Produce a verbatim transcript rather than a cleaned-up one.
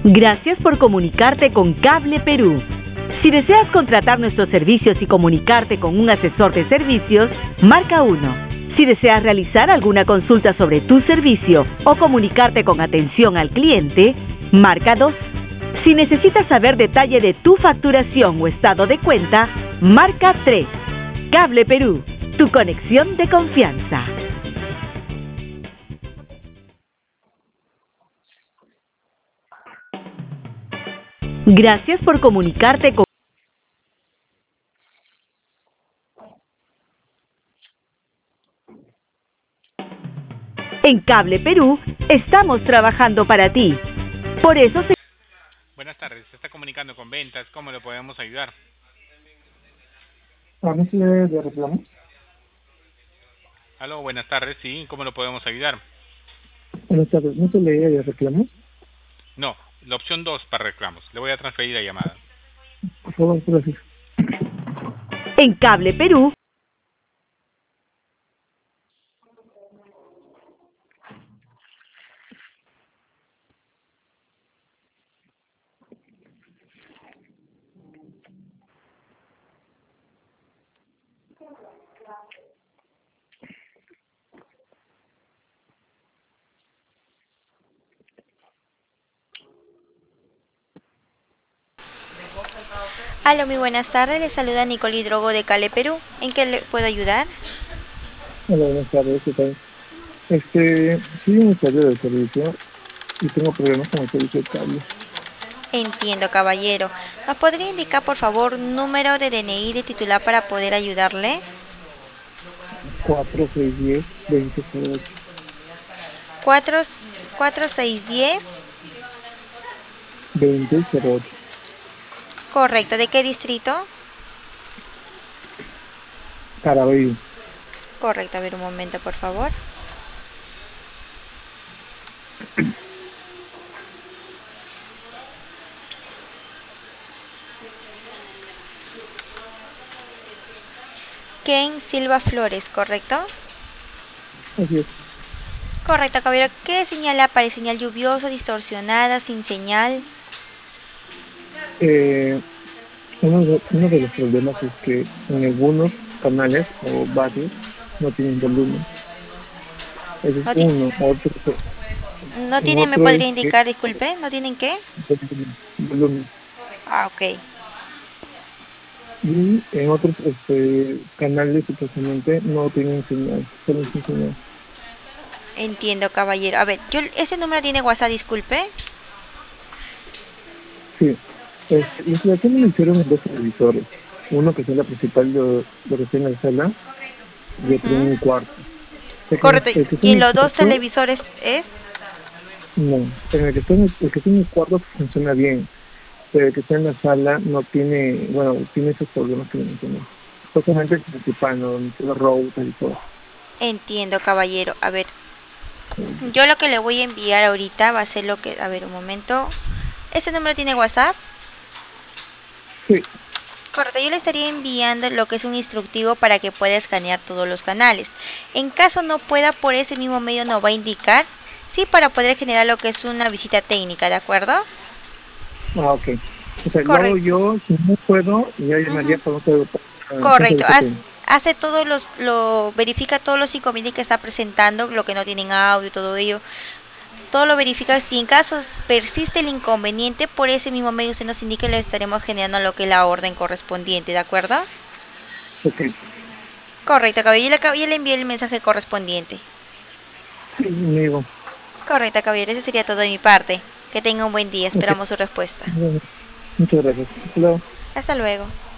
Gracias por comunicarte con Cable Perú. Si deseas contratar nuestros servicios y comunicarte con un asesor de servicios, marca uno. Si deseas realizar alguna consulta sobre tu servicio o comunicarte con atención al cliente, marca dos. Si necesitas saber detalle de tu facturación o estado de cuenta, marca tres. Cable Perú, tu conexión de confianza. Gracias por comunicarte con... En Cable Perú, estamos trabajando para ti. Por eso se... Buenas tardes, se está comunicando con ventas, ¿cómo le podemos ayudar? ¿A mí se le de reclamo? Aló, buenas tardes, sí, ¿cómo lo podemos ayudar? Buenas tardes, ¿no se le de reclamo? No, la opción dos para reclamos, le voy a transferir la llamada. Por favor, gracias. En Cable Perú... Hola, muy buenas tardes. Le saluda Nicole Hidrogo de Cable Perú. ¿En qué le puedo ayudar? Hola, buenas tardes, ¿qué tal? Este, soy un usuario del servicio y tengo problemas con el servicio de cable. Entiendo, caballero. ¿Nos podría indicar, por favor, número de D N I de titular para poder ayudarle? cuatro seis diez veinte cero ocho. cuatro, cuatro seis diez. veinte cero ocho. Correcto. ¿De qué distrito? Caraballo. Correcto. A ver, un momento, por favor. Ken Silva Flores, ¿correcto? Así es. Correcto, caballero. ¿Qué señal le aparece? ¿Señal lluviosa, distorsionada, sin señal? Eh, uno, de, uno de los problemas es que en algunos canales o bases no tienen volumen. Ese es No, ti- uno. Otro, no en tiene, ¿me otro es podría que indicar, disculpe? ¿No tienen qué? volumen. Ah, ok. Y en otros este, canales supuestamente no tienen señal, solo sin señal. Entiendo, caballero. A ver, yo, ese número tiene WhatsApp, disculpe. Sí, este, la instalación me hicieron en dos televisores, uno que es la principal, lo, lo que está en la sala, y otro en Ujú. un cuarto. El que, Correcto. el que está ¿Y en en el los dos cuarto, televisores es? no, en el que está en el, el que está en el cuarto funciona bien, pero el que está en la sala no tiene, bueno, tiene esos problemas que le mencioné. Justamente el principal, ¿no? Donde está el router y todo. Entiendo, caballero. A ver, yo lo que le voy a enviar ahorita va a ser lo que... A ver, un momento. ¿Ese número tiene WhatsApp? Sí, Correcto, yo le estaría enviando lo que es un instructivo para que pueda escanear todos los canales. En caso no pueda, por ese mismo medio nos va a indicar, sí, para poder generar lo que es una visita técnica, ¿de acuerdo? ah, ok. O sea, lo hago Correcto. yo, si no puedo, ya llamaría Ujú. para otro, para un Correcto, servicio haz- técnico. hace todos los, lo verifica todos los inconvenientes que está presentando, lo que no tienen audio, todo ello, todo lo verifica. Si en caso persiste el inconveniente, por ese mismo medio usted nos indica y le estaremos generando lo que es la orden correspondiente, ¿de acuerdo? Ok. Correcto, caballero, yo le, acabo- yo le envié el mensaje correspondiente. Sí, amigo. Correcto, caballero, eso sería todo de mi parte. Que tenga un buen día, Ok. esperamos su respuesta. Bueno, muchas gracias. Hasta luego. Hasta luego.